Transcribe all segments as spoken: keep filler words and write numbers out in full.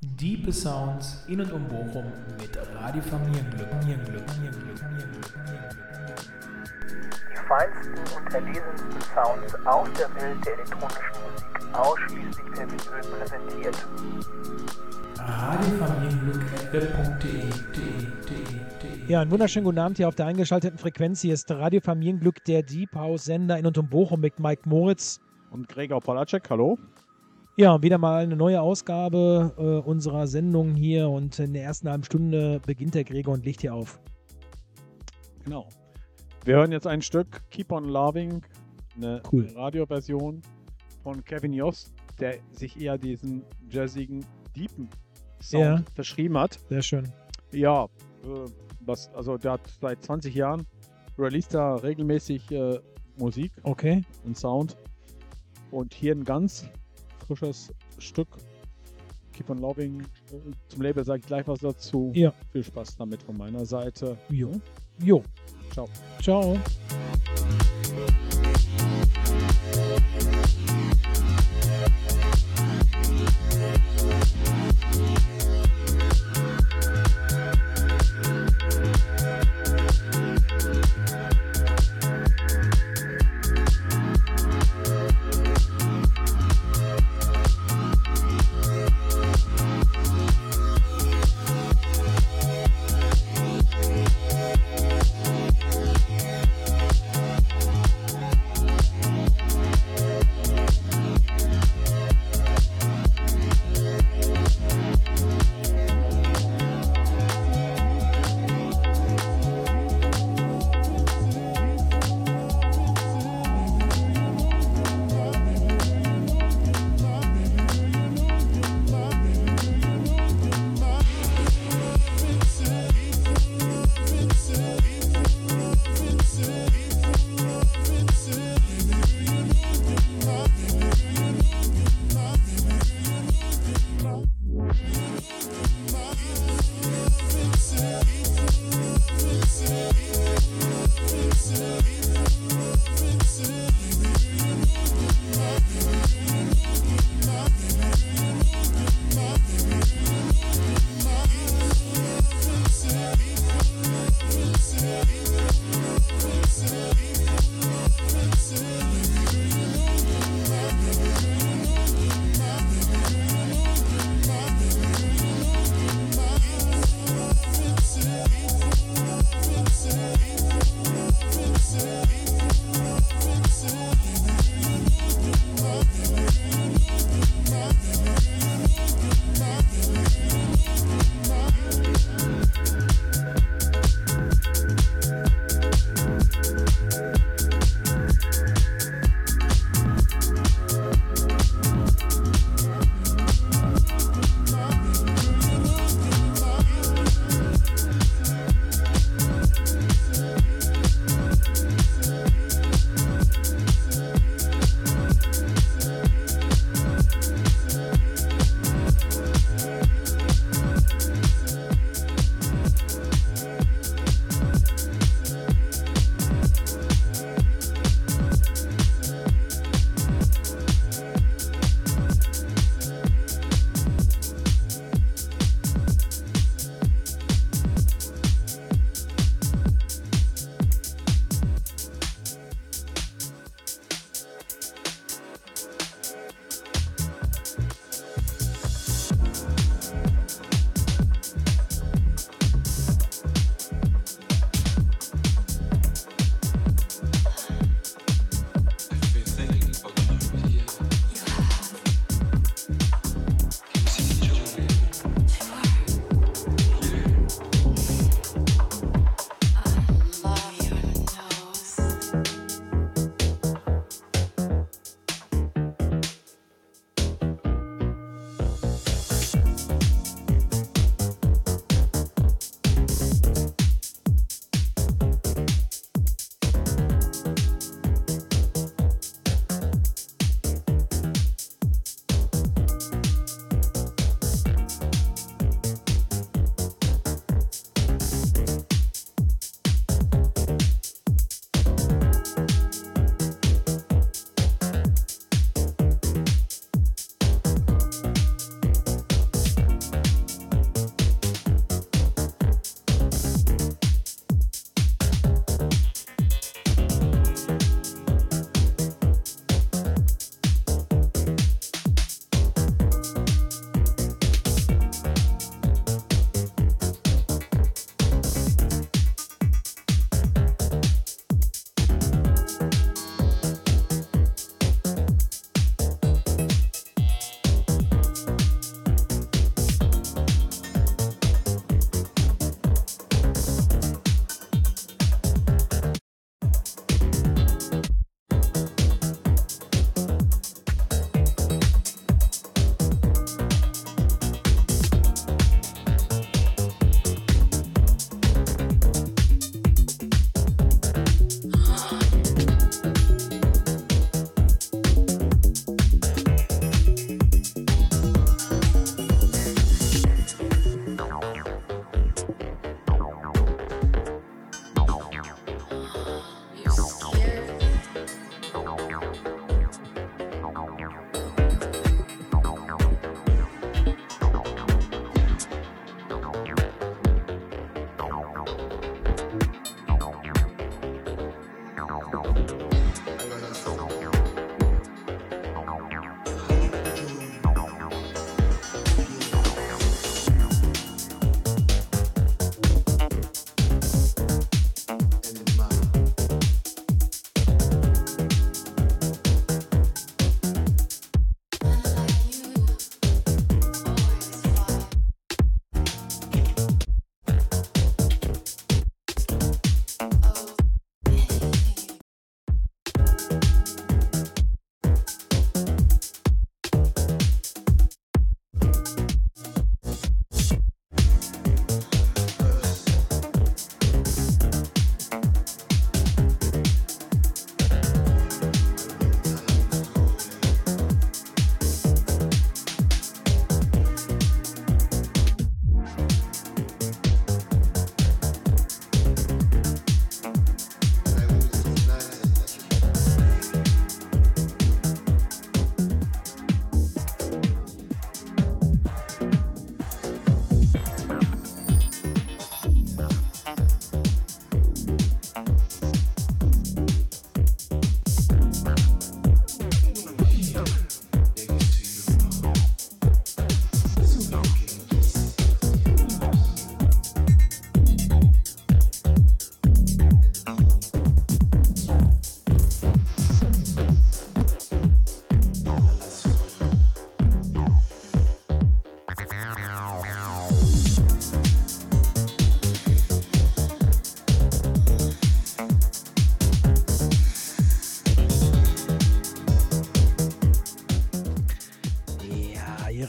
Diepe Sounds in und um Bochum mit Radio Familienglück. Familienglück, Familienglück, Familienglück, Familienglück. Die feinsten und erlesensten Sounds aus der Welt der elektronischen Musik ausschließlich per Vinyl präsentiert. Radio Familienglück at web punkt de. Ja, einen wunderschönen guten Abend hier auf der eingeschalteten Frequenz. Hier ist Radio Familienglück, der Deep House Sender in und um Bochum mit Mike Moritz. Und Gregor Polacek, hallo. Ja, wieder mal eine neue Ausgabe äh, unserer Sendung hier und in der ersten halben Stunde beginnt der Gregor und legt hier auf. Genau. Wir hören jetzt ein Stück Keep on Loving, eine Cool. Radioversion von Kevin Yost, der sich eher diesen jazzigen, deepen Sound Ja. verschrieben hat. Sehr schön. Ja, äh, was, also der hat seit zwanzig Jahren released da regelmäßig äh, Musik Okay. und Sound. Und hier ein ganz frisches Stück Keep on Loving. Äh, Zum Label sage ich gleich was dazu. Ja. Viel Spaß damit von meiner Seite. Jo. Jo. Ciao. Ciao. Thank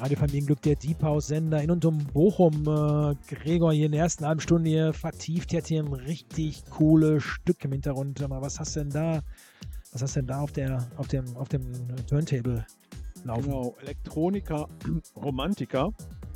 Radio Familienglück, der Deep House Sender in und um Bochum. Äh, Gregor hier in der ersten halben Stunde hier vertieft jetzt hier ein richtig cooles Stück im Hintergrund. Aber was hast du denn da? Was hast du denn da auf der auf dem auf dem Turntable laufen? Genau, Elektronika Romantica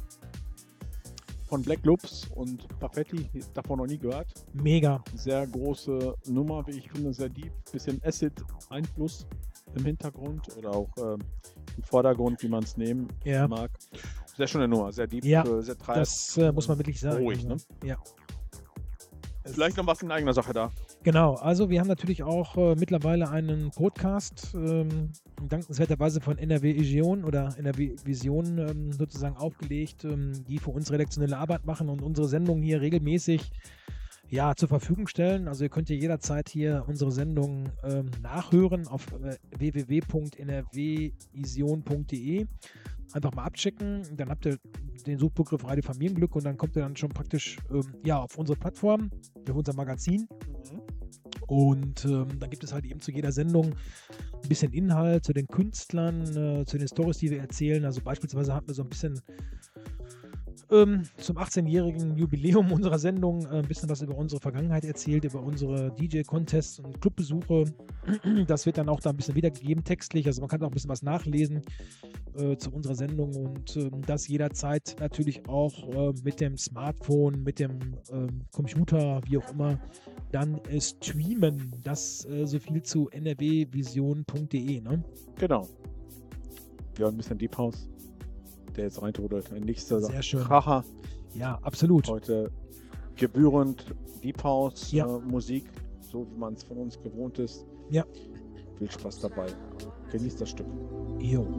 von Black Loops und Perfetti, davon noch nie gehört. Mega. Sehr große Nummer, wie ich finde, sehr deep. Bisschen Acid-Einfluss im Hintergrund oder auch äh, im Vordergrund, wie man es nehmen ja. mag. Sehr schöne Nummer, sehr deep, ja, äh, sehr treibend. Das äh, muss man wirklich sagen. Ruhig, ne? Ja. Vielleicht noch was in eigener Sache da. Genau, also wir haben natürlich auch äh, mittlerweile einen Podcast, ähm, dankenswerterweise von N R W Vision oder N R W Vision ähm, sozusagen aufgelegt, ähm, die für uns redaktionelle Arbeit machen und unsere Sendung hier regelmäßig ja, zur Verfügung stellen. Also ihr könnt hier jederzeit hier unsere Sendung ähm, nachhören auf äh, w w w punkt n r w vision punkt d e. Einfach mal abchecken, dann habt ihr den Suchbegriff Radio Familienglück und dann kommt ihr dann schon praktisch ähm, ja, auf unsere Plattform, auf unser Magazin. Mhm. Und ähm, dann gibt es halt eben zu jeder Sendung ein bisschen Inhalt zu den Künstlern, äh, zu den Storys, die wir erzählen. Also beispielsweise hatten wir so ein bisschen ähm, zum achtzehnjährigen Jubiläum unserer Sendung äh, ein bisschen was über unsere Vergangenheit erzählt, über unsere D J-Contests und Clubbesuche. Das wird dann auch da ein bisschen wiedergegeben, textlich. Also man kann auch ein bisschen was nachlesen äh, zu unserer Sendung und äh, das jederzeit natürlich auch äh, mit dem Smartphone, mit dem äh, Computer, wie auch immer, dann äh, streamen. Das äh, so viel zu n r w vision punkt d e, ne? Genau. Ja, ein bisschen Deep House, der jetzt reintrudelt. Ein nächster Sehr schön. Kracher. Ja, absolut. Heute gebührend Deep House ja. äh, Musik, so wie man es von uns gewohnt ist. Ja. Viel Spaß dabei. Genießt das Stück. Jo.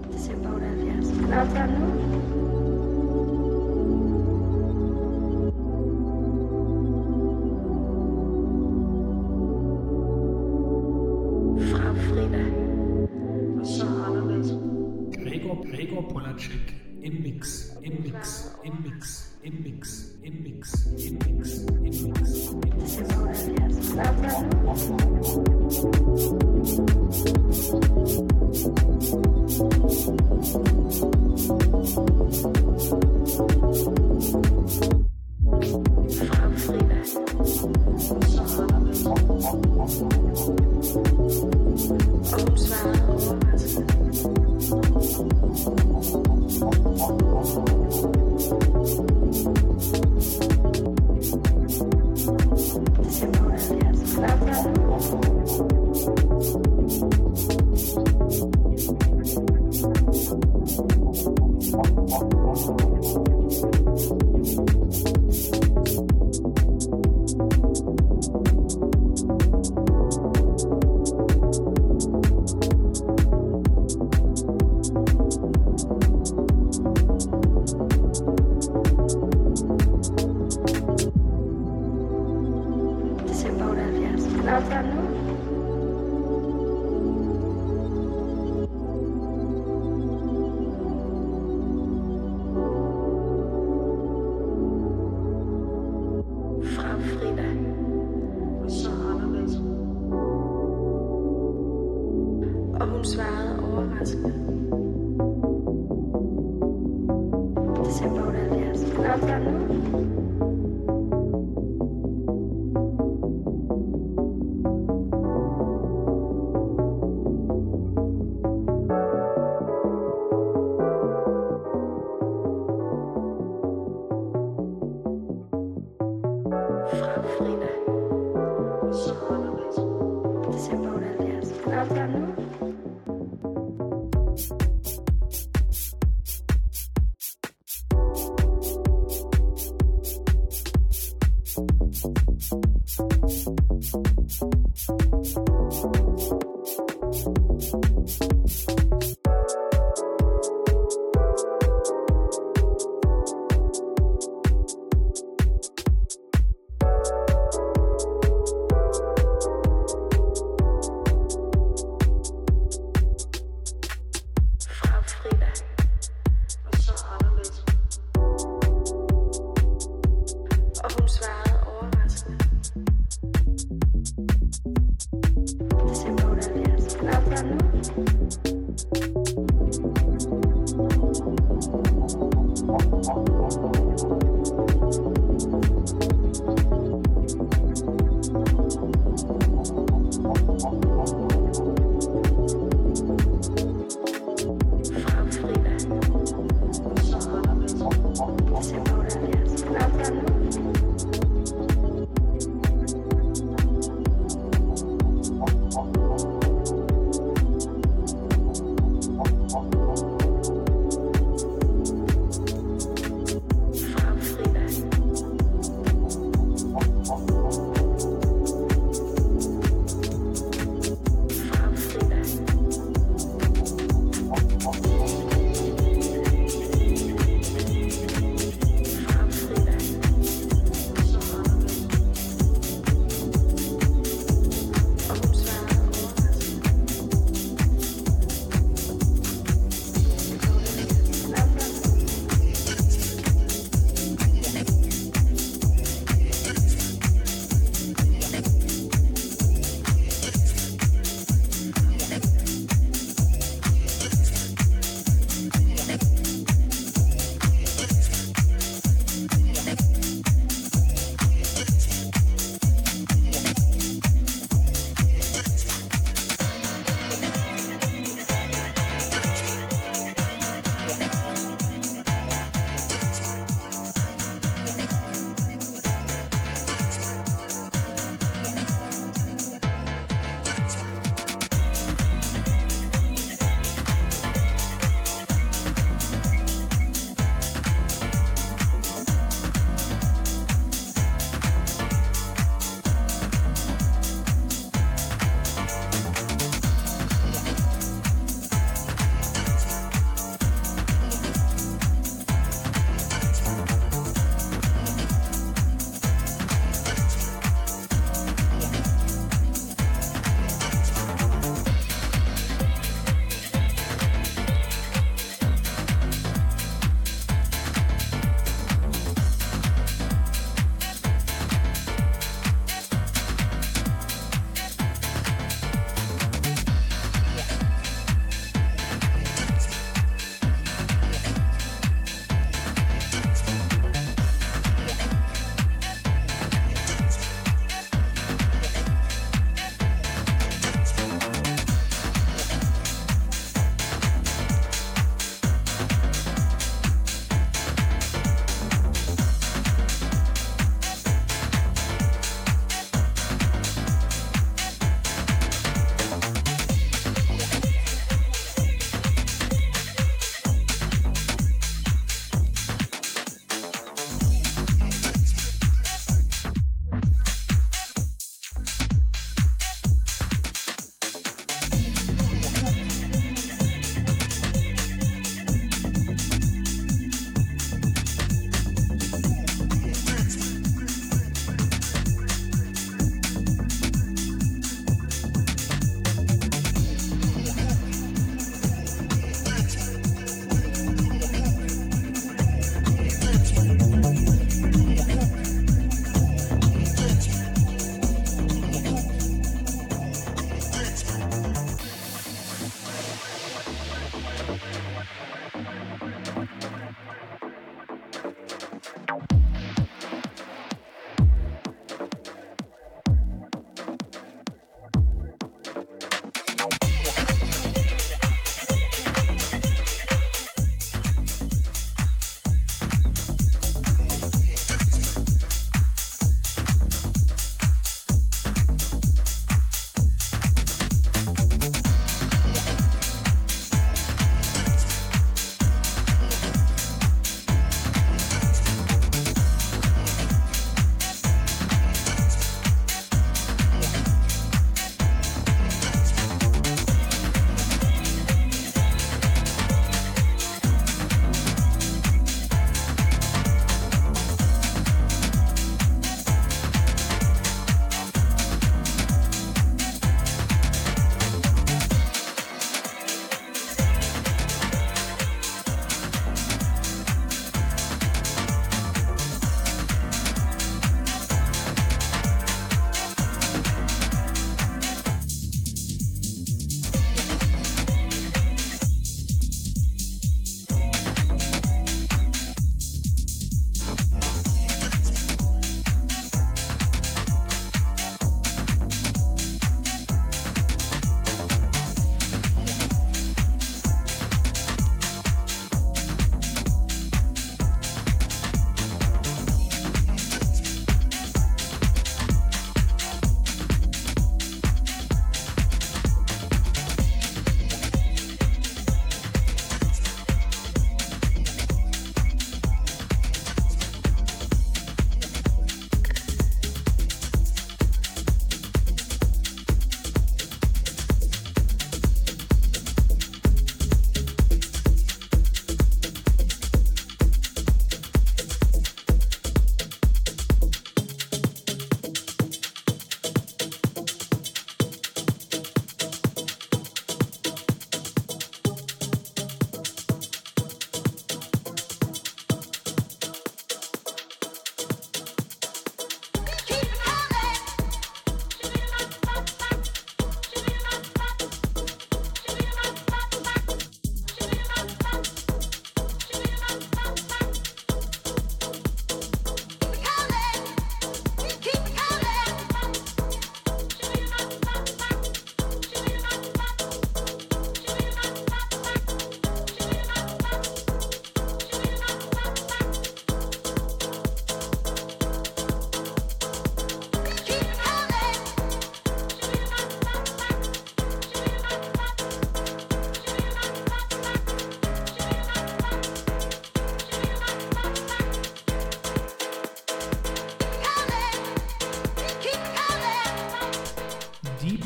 Frau Friede. Gregor, Gregor Polacek im Mix, im Mix, im Mix, im Mix, im Mix, im Mix, im Mix, im Mix. Frau Friede. Warum zwar Ohrmaske?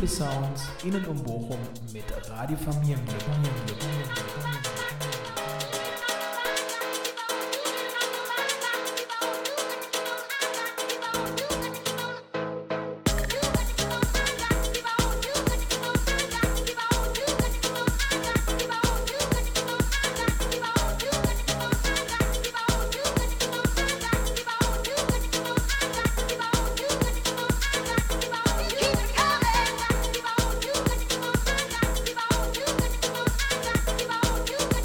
Gute Sounds in und um Bochum mit Radio Familienglück. Keep it coming.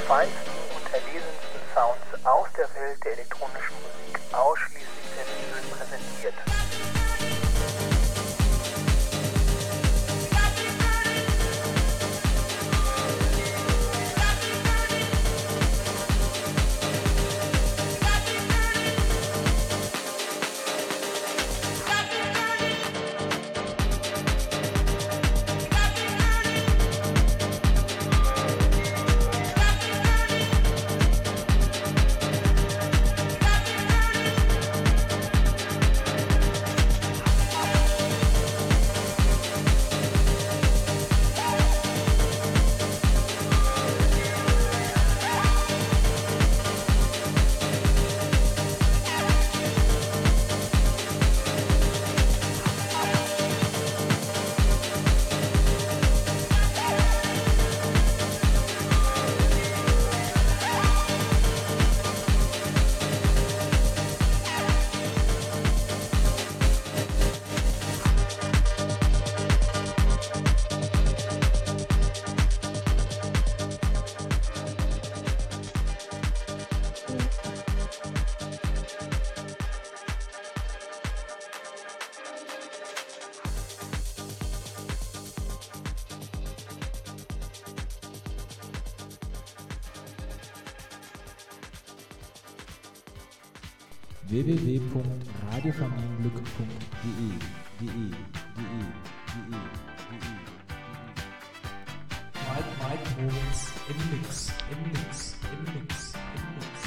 feinsten und erlesensten Sounds aus der Welt der elektronischen Musik ausschließlich per Vinyl präsentiert. w w w punkt radiofamilienglück punkt de de de de de de Mike, Mike Moritz im Mix, im Mix, im Mix, im Mix.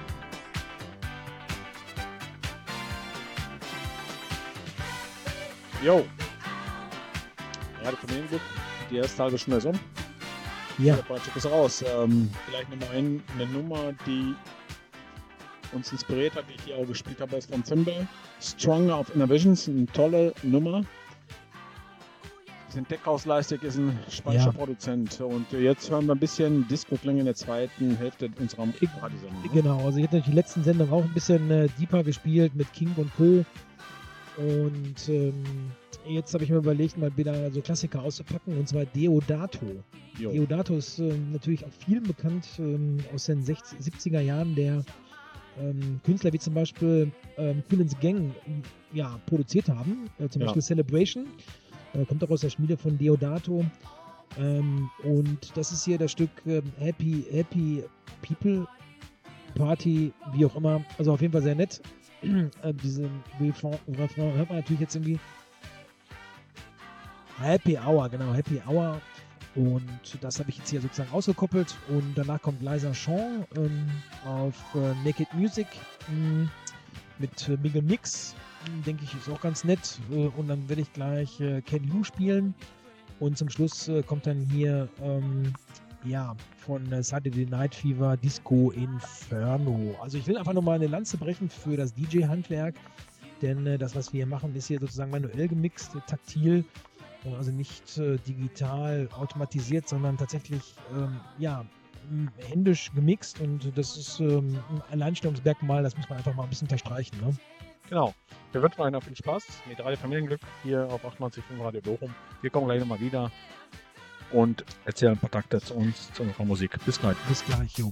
Jo. Radio Familienglück, die erste halbe Stunde ist um. Ja. Der Projekt ist raus. Ähm, vielleicht nochmal ein, eine Nummer, die uns inspiriert hat, die ich hier auch gespielt habe, ist von Symbol. Stronger of Innovations, eine tolle Nummer. Sind Tech-Haus-Leistig, ist ein spanischer Ja. Produzent. Und jetzt hören wir ein bisschen Disco-Klänge in der zweiten Hälfte unserer Radiosendung. ne? Genau, also ich habe natürlich die letzten Sendungen auch ein bisschen äh, deeper gespielt mit King und Co. Und ähm, jetzt habe ich mir überlegt, mal wieder so Klassiker auszupacken, und zwar Deodato. Jo. Deodato ist ähm, natürlich auch vielen bekannt ähm, aus den sechziger, siebziger Jahren, der ähm, Künstler wie zum Beispiel ähm, Coolins Gang ähm, ja, produziert haben. Äh, zum Ja. Beispiel Celebration. Äh, kommt auch aus der Schmiede von Deodato. Ähm, und das ist hier das Stück ähm, Happy, Happy People Party, wie auch immer. Also auf jeden Fall sehr nett. äh, diese Refrain, Refrain hört man natürlich jetzt irgendwie. Happy Hour, genau, Happy Hour. Und das habe ich jetzt hier sozusagen ausgekoppelt. Und danach kommt Liza Shaw ähm, auf äh, Naked Music mh, mit äh, Miguel Mix. Mh, denke ich, ist auch ganz nett. Äh, und dann werde ich gleich äh, Ken Liu spielen. Und zum Schluss äh, kommt dann hier ähm, ja, von äh, Saturday Night Fever Disco Inferno. Also ich will einfach nochmal eine Lanze brechen für das D J-Handwerk. Denn äh, das, was wir hier machen, ist hier sozusagen manuell gemixt, äh, taktil. Also nicht äh, digital automatisiert, sondern tatsächlich ähm, ja, m- händisch gemixt, und das ist ähm, ein Alleinstellungsmerkmal, das muss man einfach mal ein bisschen unterstreichen. Ne? Genau. Wir wünschen euch noch viel Spaß mit Radio Familienglück hier auf achtundneunzig Komma fünf Radio Bochum. Wir kommen gleich nochmal wieder und erzählen ein paar Takte zu uns, zu unserer Musik. Bis gleich. Bis gleich, Jo.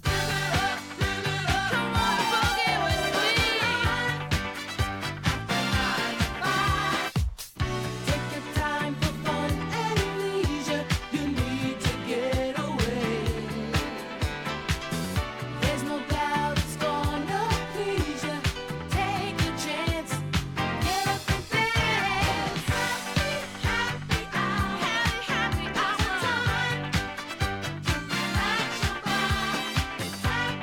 Happy hour.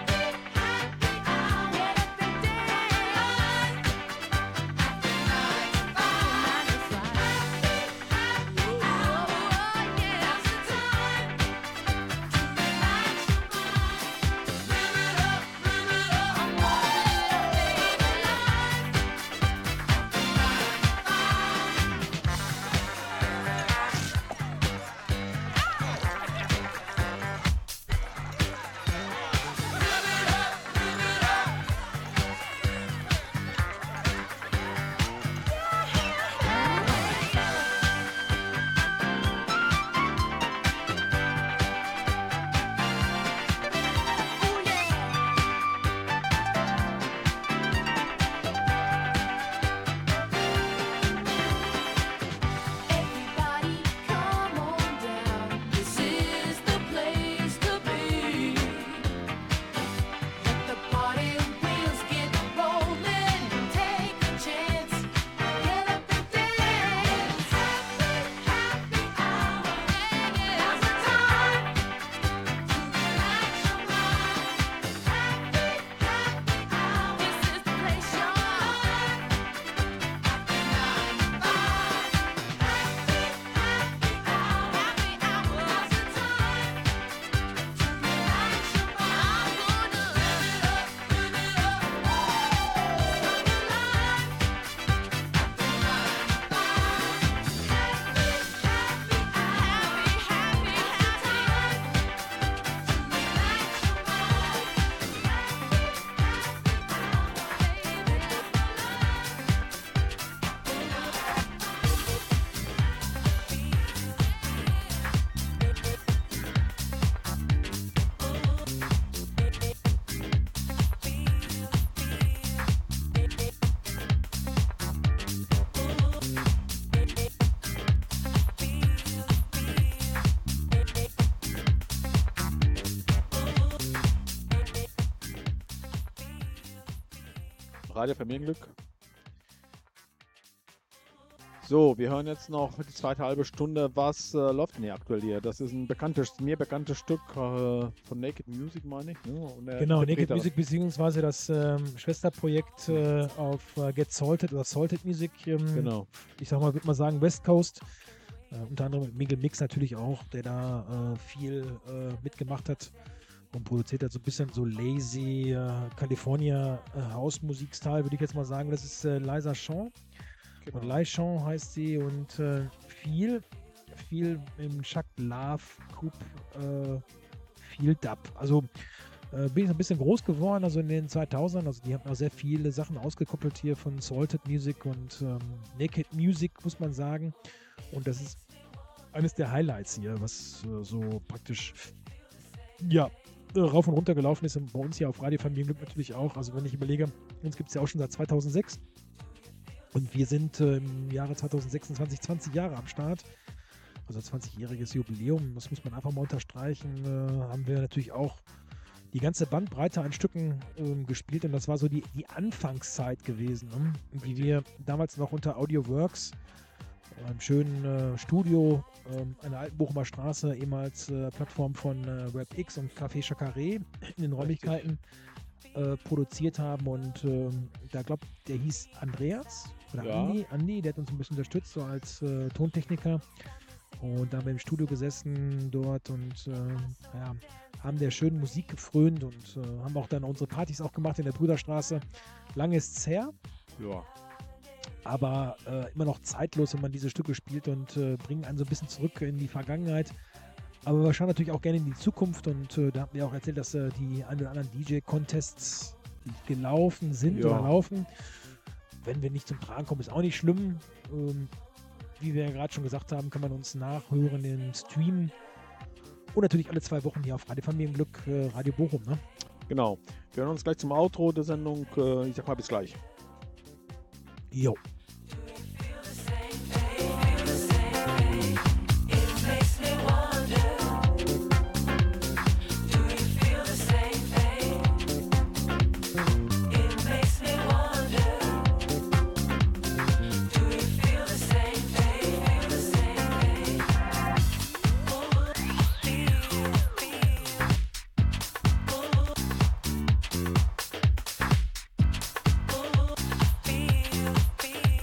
Radio Familienglück. So, wir hören jetzt noch für die zweite halbe Stunde, was äh, läuft denn hier aktuell hier? Das ist ein bekanntes, mir bekanntes Stück äh, von Naked Music, meine ich. Ne? Und der Genau, Naked Interpreter- Music beziehungsweise das ähm, Schwesterprojekt äh, auf äh, Get Salted oder Salted Music. Ähm, Genau. Ich sag mal, würde mal sagen West Coast. Äh, unter anderem mit Miguel Mix natürlich auch, der da äh, viel äh, mitgemacht hat und produziert hat so ein bisschen so lazy äh, California äh, House-Musik-Style, würde ich jetzt mal sagen. Das ist äh, Liza Shaw. Genau. Und Lai Shaw heißt sie und äh, viel, viel im Chuck Love Coupe, äh, viel Dub. Also äh, bin ich ein bisschen groß geworden, also in den zweitausendern. Also die haben auch sehr viele Sachen ausgekoppelt hier von Salted Music und ähm, Naked Music, muss man sagen. Und das ist eines der Highlights hier, was äh, so praktisch, ja, äh, rauf und runter gelaufen ist. Und bei uns hier auf Radio Familienglück natürlich auch. Also wenn ich überlege, uns gibt es ja auch schon seit zweitausendsechs. Und wir sind äh, im Jahre zweitausendsechsundzwanzig zwanzig Jahre am Start. Also zwanzigjähriges Jubiläum, das muss man einfach mal unterstreichen. Äh, haben wir natürlich auch die ganze Bandbreite an Stücken ähm, gespielt. Und das war so die, die Anfangszeit gewesen, ne? Wie wir damals noch unter Audioworks, einem schönen äh, Studio ähm, an der alten Bochumer Straße, ehemals äh, Plattform von äh, WebX und Café Chacaré in den Räumlichkeiten äh, produziert haben. Und ähm, da glaubt, der hieß Andreas oder Ja. Andi, Andi, der hat uns ein bisschen unterstützt, so als äh, Tontechniker. Und da haben wir im Studio gesessen dort und äh, ja, haben der schönen Musik gefrönt und äh, haben auch dann unsere Partys auch gemacht in der Brüderstraße. Lange ist's her, Ja. aber äh, immer noch zeitlos, wenn man diese Stücke spielt und äh, bringen einen so ein bisschen zurück in die Vergangenheit. Aber wir schauen natürlich auch gerne in die Zukunft und äh, da haben wir auch erzählt, dass äh, die ein oder anderen D J-Contests gelaufen sind Ja. oder laufen. Wenn wir nicht zum Tragen kommen, ist auch nicht schlimm. Ähm, wie wir ja gerade schon gesagt haben, kann man uns nachhören im Stream und natürlich alle zwei Wochen hier auf Radio Familienglück, äh, Radio Bochum. Ne? Genau. Wir hören uns gleich zum Outro der Sendung. Äh, ich sag mal bis gleich. Jo. Feel, feel.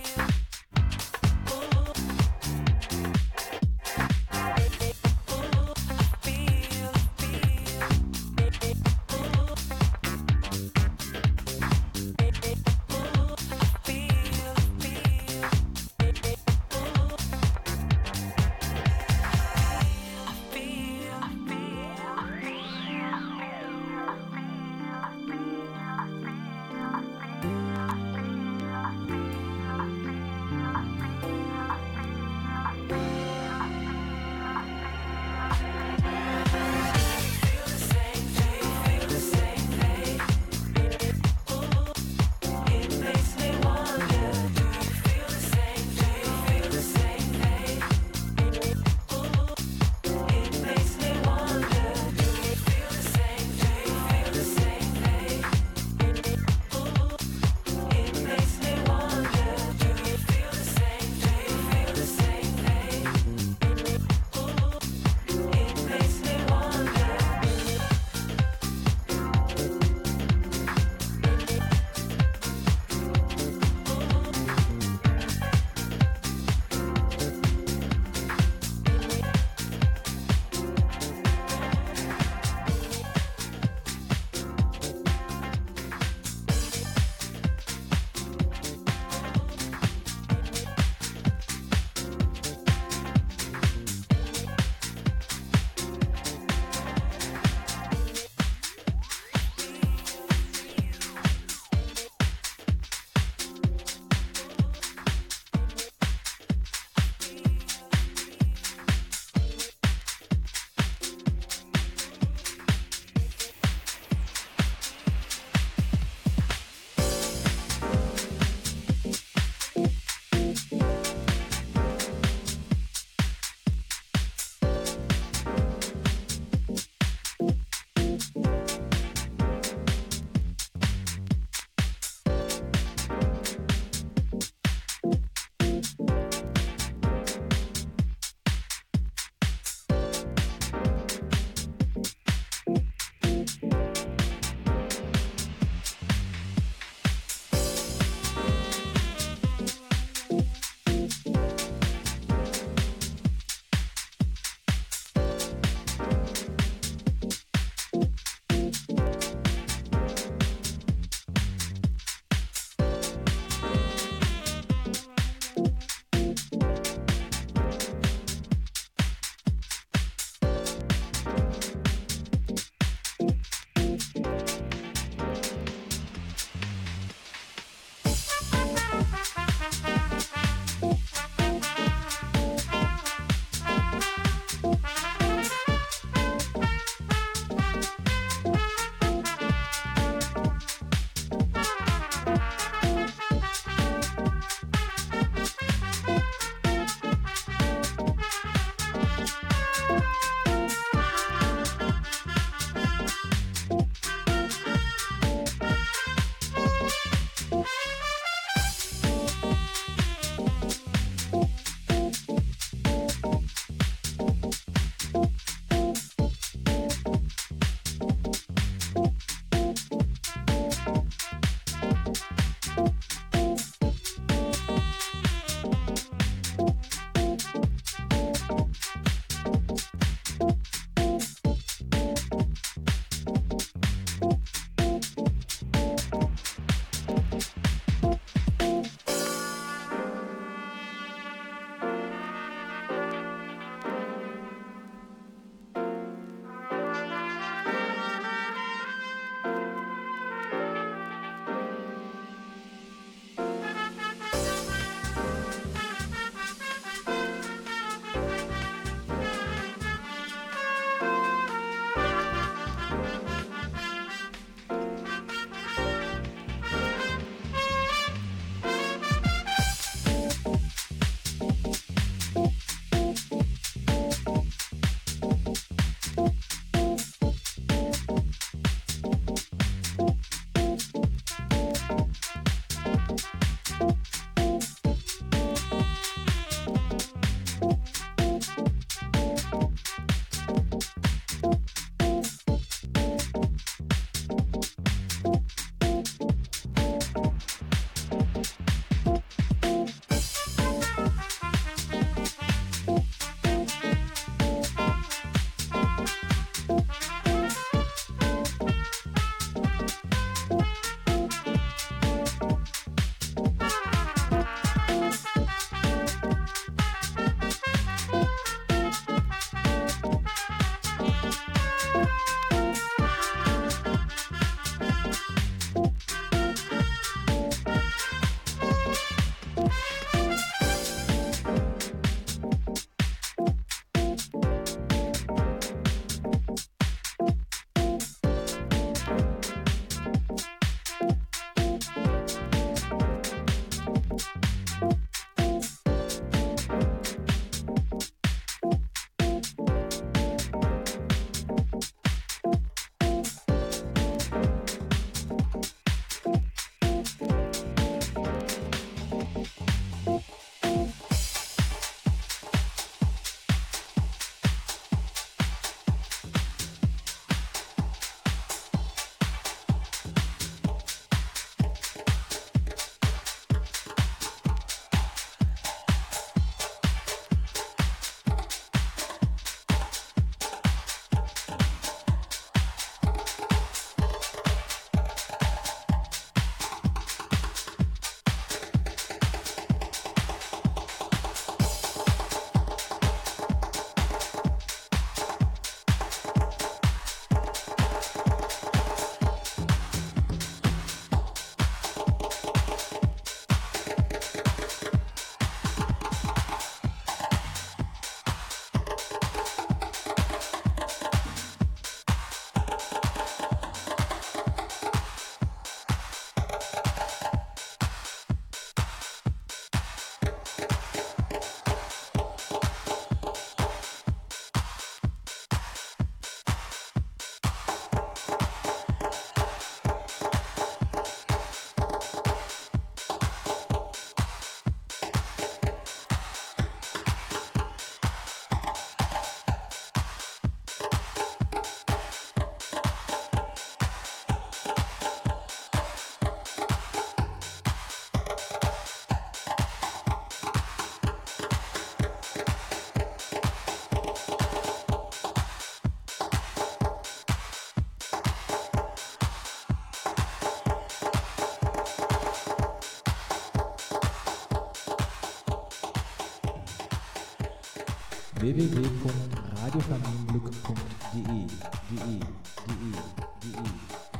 w w w punkt radiofamilienglück punkt de de de de de.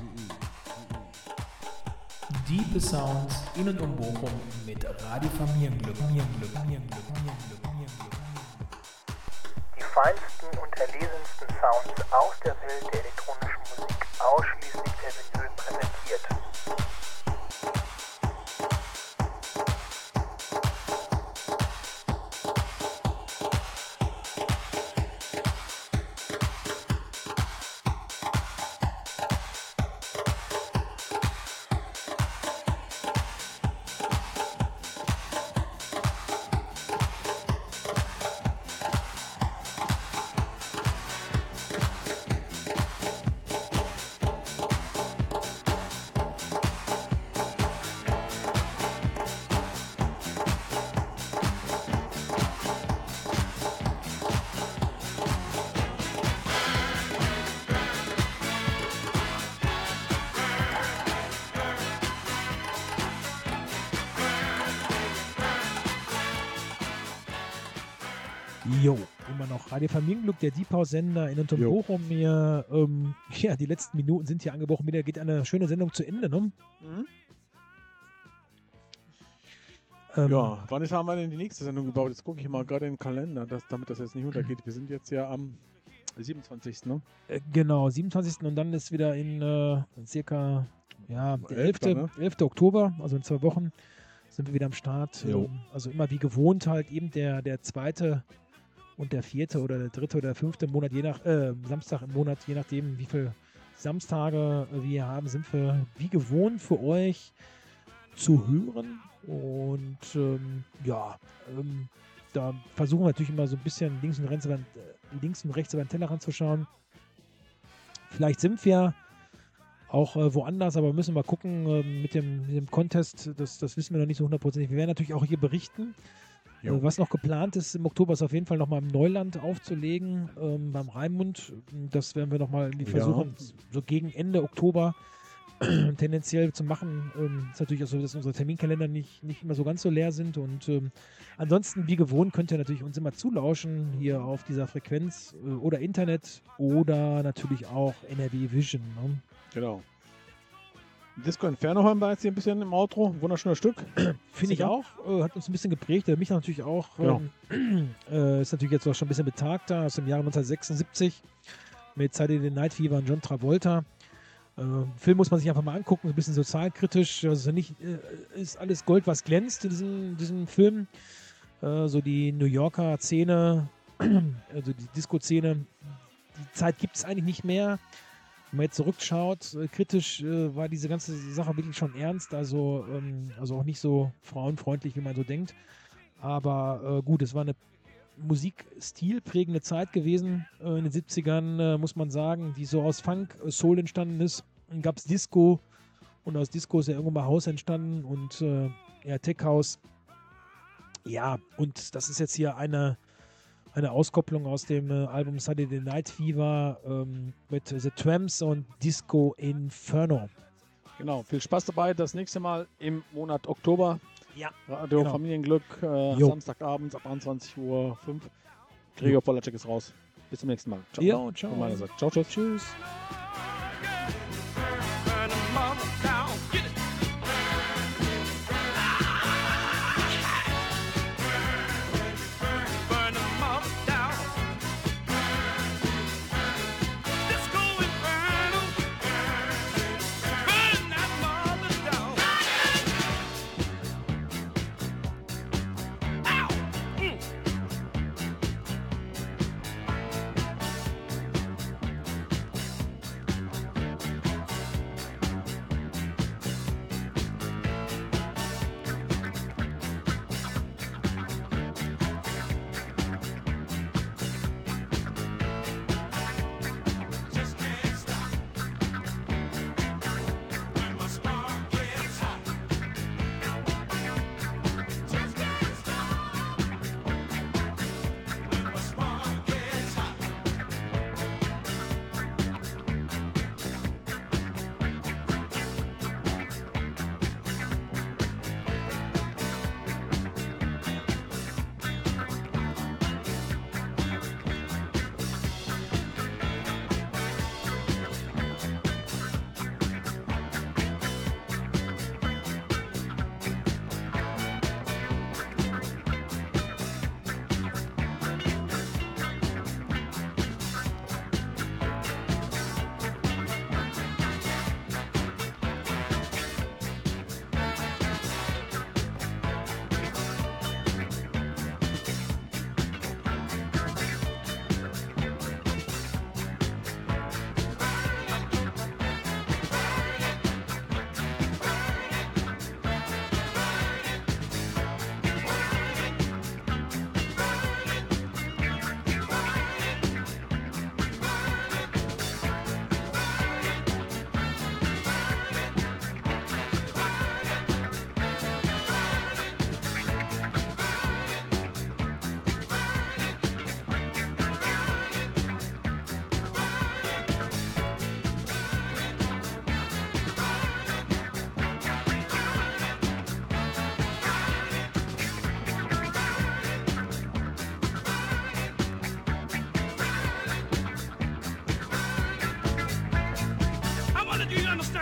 Diepe Sounds in und um Bochum mit Radio Familienglück. Familienglück, Familienglück, Familienglück, Familienglück. Die feinsten und erlesensten Sounds aus der Welt der elektronischen Musik ausschließlich per Vinyl präsentiert. Jo, immer noch Radio Familienglück, der Deep House Sender in und um Jo. Bochum. Hier, ähm, ja, die letzten Minuten sind hier angebrochen. Wieder geht eine schöne Sendung zu Ende, ne? Mhm. Ähm, Ja, wann ist, haben wir denn die nächste Sendung gebaut? Jetzt gucke ich mal gerade in den Kalender, dass, damit das jetzt nicht untergeht. Wir sind jetzt ja am siebenundzwanzigsten Ne? äh, Genau, siebenundzwanzigsten Und dann ist wieder in äh, circa, ja, der elfter, elfte ne? elfte Oktober, also in zwei Wochen, sind wir wieder am Start. Jo. Ähm, also immer wie gewohnt halt eben der, der zweite und der vierte oder der dritte oder der fünfte Monat, je nach, äh, Samstag im Monat, je nachdem, wie viele Samstage wir haben, sind wir wie gewohnt für euch zu hören. Und ähm, ja, ähm, da versuchen wir natürlich immer so ein bisschen links und rechts über, den- äh, links und rechts über den Tellerrand zu schauen. Vielleicht sind wir auch äh, woanders, aber müssen mal gucken ähm, mit, dem, mit dem Contest. Das, das wissen wir noch nicht so hundertprozentig. Wir werden natürlich auch hier berichten. Jo. Äh, was noch geplant ist im Oktober, ist auf jeden Fall nochmal im Neuland aufzulegen, ähm, beim Raimund. Das werden wir nochmal irgendwie Ja. versuchen, so gegen Ende Oktober tendenziell zu machen. Ähm, ist natürlich auch so, dass unsere Terminkalender nicht, nicht immer so ganz so leer sind. Und ähm, ansonsten, wie gewohnt, könnt ihr natürlich uns immer zulauschen hier auf dieser Frequenz äh, oder Internet oder natürlich auch N R W Vision. Ne? Genau. Disco Inferno hören wir jetzt hier ein bisschen im Outro. Wunderschönes Stück. Finde ich Sicher? auch, äh, hat uns ein bisschen geprägt, äh, mich natürlich auch. Genau. Ähm, äh, ist natürlich jetzt auch schon ein bisschen betagter, aus dem Jahre neunzehnhundertsechsundsiebzig mit Saturday Night Fever und John Travolta. Äh, Film muss man sich einfach mal angucken, ein bisschen sozialkritisch. Also nicht äh, ist alles Gold, was glänzt in diesem, diesem Film. Äh, so die New Yorker Szene, also die Disco-Szene, die Zeit gibt es eigentlich nicht mehr. Wenn man jetzt zurückschaut, äh, kritisch äh, war diese ganze Sache wirklich schon ernst, also, ähm, also auch nicht so frauenfreundlich, wie man so denkt. Aber äh, gut, es war eine musikstilprägende Zeit gewesen äh, in den siebzigern, äh, muss man sagen, die so aus Funk, äh, Soul entstanden ist. Dann gab es Disco und aus Disco ist ja irgendwann mal House entstanden und äh, ja, Tech House. Ja, und das ist jetzt hier eine eine Auskopplung aus dem äh, Album Saturday Night Fever ähm, mit The Tramps und Disco Inferno. Genau, viel Spaß dabei. Das nächste Mal im Monat Oktober. Ja, Radio genau. Familienglück, äh, Jo. Samstagabends ab einundzwanzig Uhr fünf. Gregor Polacek ist raus. Bis zum nächsten Mal. Ciao. Ja, ciao. Von meiner Seite. Ciao, tschüss. Tschüss. Burn 'em mama down, get it. Burn 'em mama down. Disco Inferno. Burn that mother down. Ow! Mm.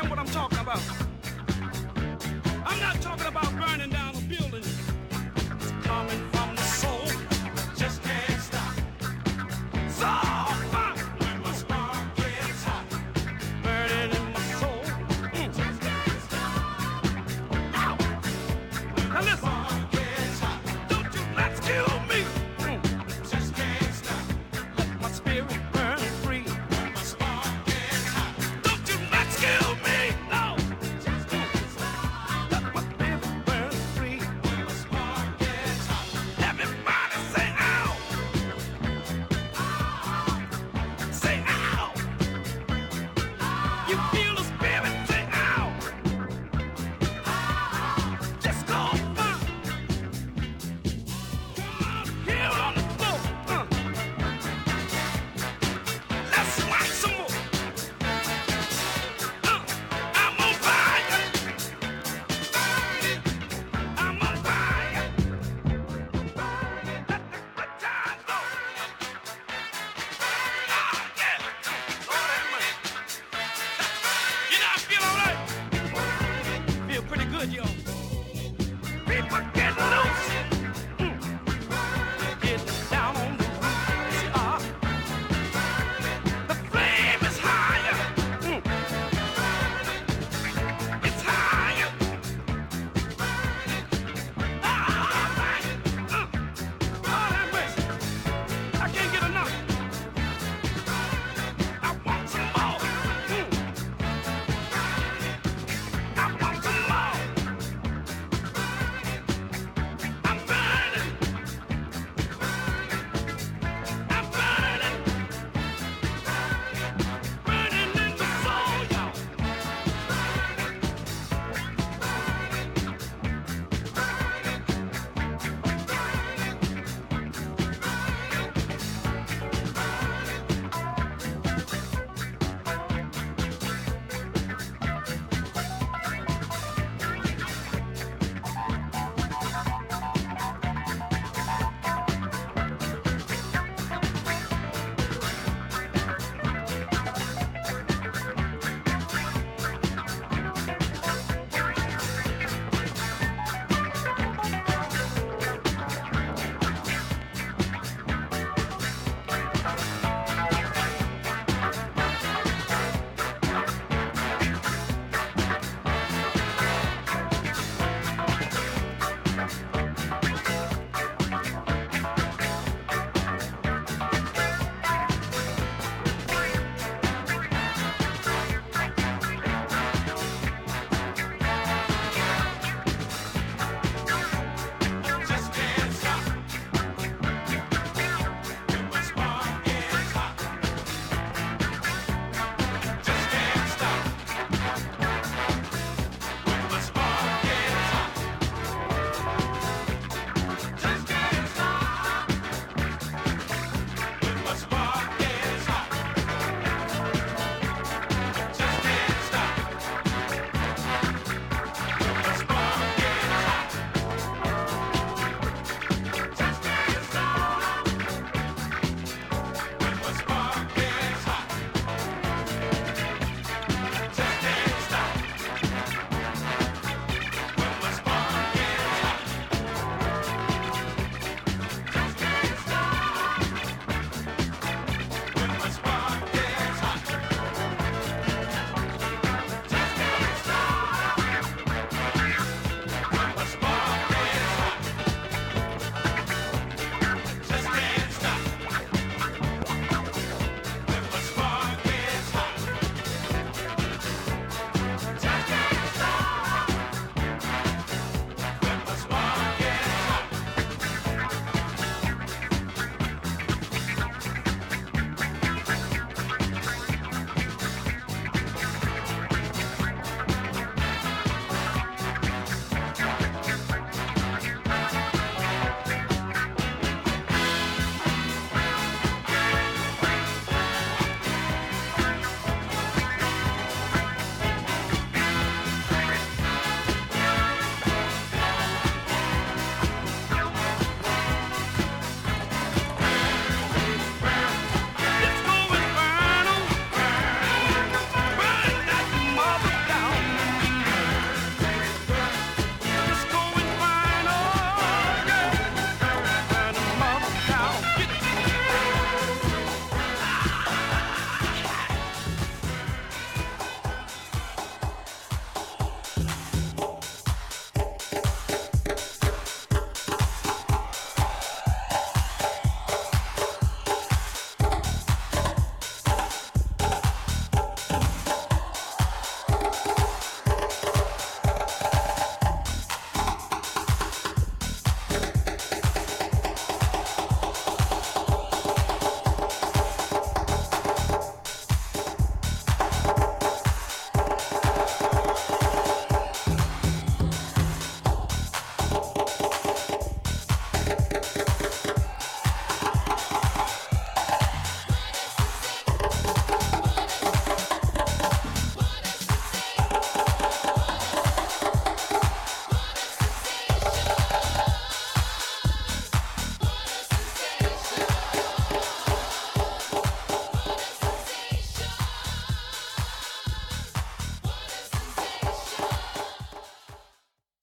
what I'm talking